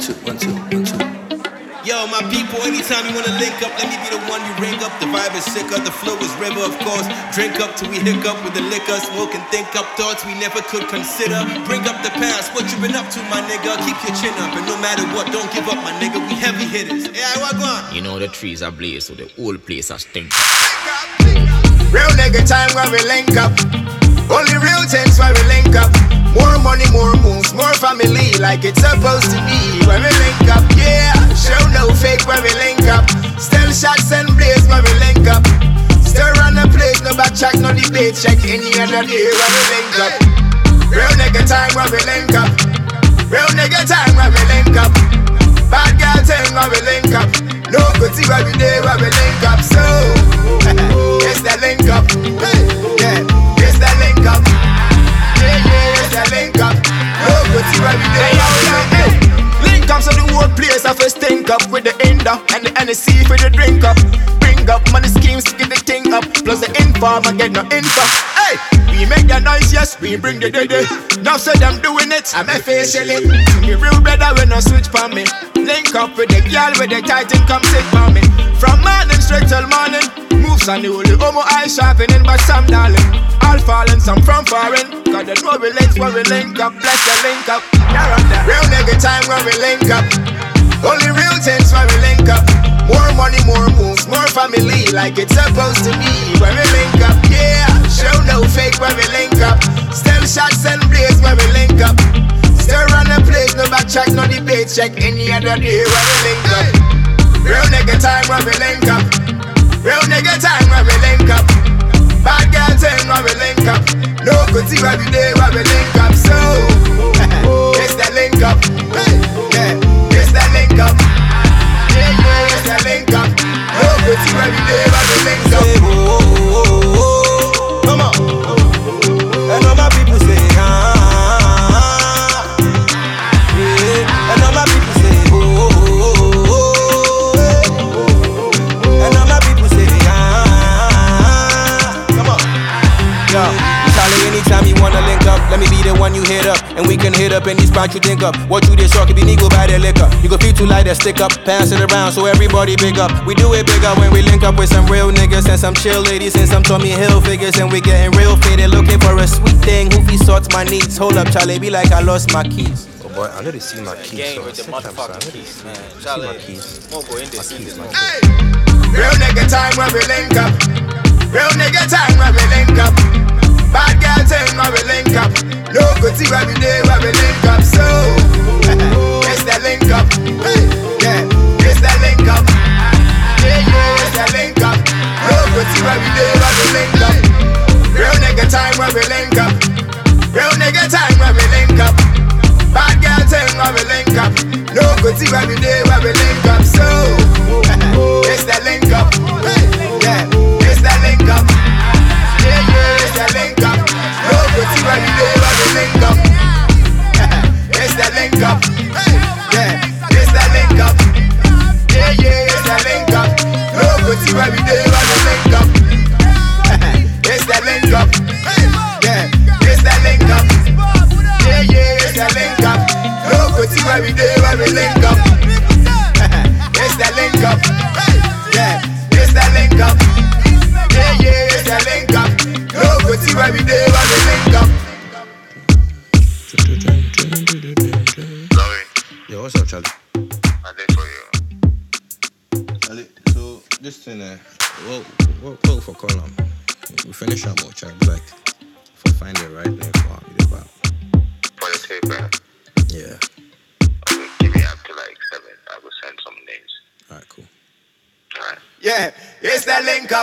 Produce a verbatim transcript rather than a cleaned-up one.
two, one, two, one, two. Yo, my people, anytime you wanna link up, let me be the one you ring up. The vibe is sicker, the flow is river, of course. Drink up till we hiccup with the liquor. Smoke and think up thoughts we never could consider. Bring up the past, what you been up to, my nigga. Keep your chin up, and no matter what, don't give up, my nigga. We heavy hitters. Yeah, what going? You know the trees are blazed, so the whole place are stink. Real nigga time when we link up. Only real things when we link up. More money, more moves, more family, like it's supposed to be when we link up. Yeah, show no fake when we link up. Still shots and blaze when we link up. Still run the place, no backtrack, no debate. Check any other day when we link up. Real nigga time when we link up. Real nigga time when we link up. Bad girl thing when we link up. No good see when we day when we link up. So, it's the link up. Yeah, it's the link up. Yeah, yeah, it's the link up. No good see when we day when we link up. Link up so the whole place have to stink up with the Indo and the N S C for the drink up. Bring up money schemes to get the thing up. Plus the inform and get no info. Hey, we make the noise, yes, we bring the day day. Now say them doing it, I'm officially. Me real brother when no switch for me. Link up with the girl with the titan come sit for me. From morning straight till morning. Moves on the holy homo eye sharpening but some darling. All falling, some from foreign. Cause they know we links when we link up. Bless the link up. Real nigga time when we link up. Only real things when we link up. More money, more moves, more family, like it's supposed to be when we link up. Yeah, show no fake when we link up. Still shots and blaze when we link up. Still run the place, no backtrack, no debate. Check any other day when we link up. Real nigga time when we link up. Real nigga time when we link up. Bad girl thing when we link up. No good see every day when we link up. So, it's the link up. Yeah, it's the link up. Yeah, yeah, it's the link up. No good see every day when we link up. Say, oh, oh, oh, oh. Come on. And all my people say, ah. Yeah. And all my people say, oh, oh, oh, oh. And all my people say, ah. Come on. Yo. Charlie, anytime you wanna link up, let me be the one you hit up. And we can hit up any spot you think up. What you this short can be nigga by the liquor. You can feel too light that stick up, pass it around so everybody big up. We do it bigger when we link up with some real niggas and some chill ladies and some Tommy Hill figures. And we getting real faded, looking for a sweet thing. Hoofy sorts my needs. Hold up, Charlie, be like I lost my keys. Oh boy, I know they see my keys. Gang So with the sit down, motherfucking son. keys, man. See Charlie, my keys. more go in this My keys, season. my keys. Hey, real nigga time when we link up. Real nigga time when we link up. Bad girl thing when we link up. No good see every day when we link up. So, it's the link up. Yeah, it's the link up. Yeah, yeah, it's the link up. No good see every day when we link up. Real nigga time when we link up. Real nigga time when we link up. Bad girl thing when we link up. No good see every day when we link up. So, it's the link up. Yeah, it's the link up. Yeah, yeah, it's the link up. No good see every day when we link up. It's the link up. Yeah, it's the link up. Yeah, yeah, it's the link up. No good see every day when we link up. It's the link up. Yeah, it's the link up. Yeah, yeah, it's the link up. No good see every day when we link up. It's the link up. Yeah, it's the link up. Yeah, yeah, it's the link up. No good see every day when we link up. Yo, what's up, Charlie? I did for you. Charlie, so this thing, uh, what, what, what for column? We finish our more track, like, if I find the right name for me, the about. For the tape, man. Yeah. Okay, give me up to like seven. I will send some names. Alright, cool. Alright. Yeah, it's the link up.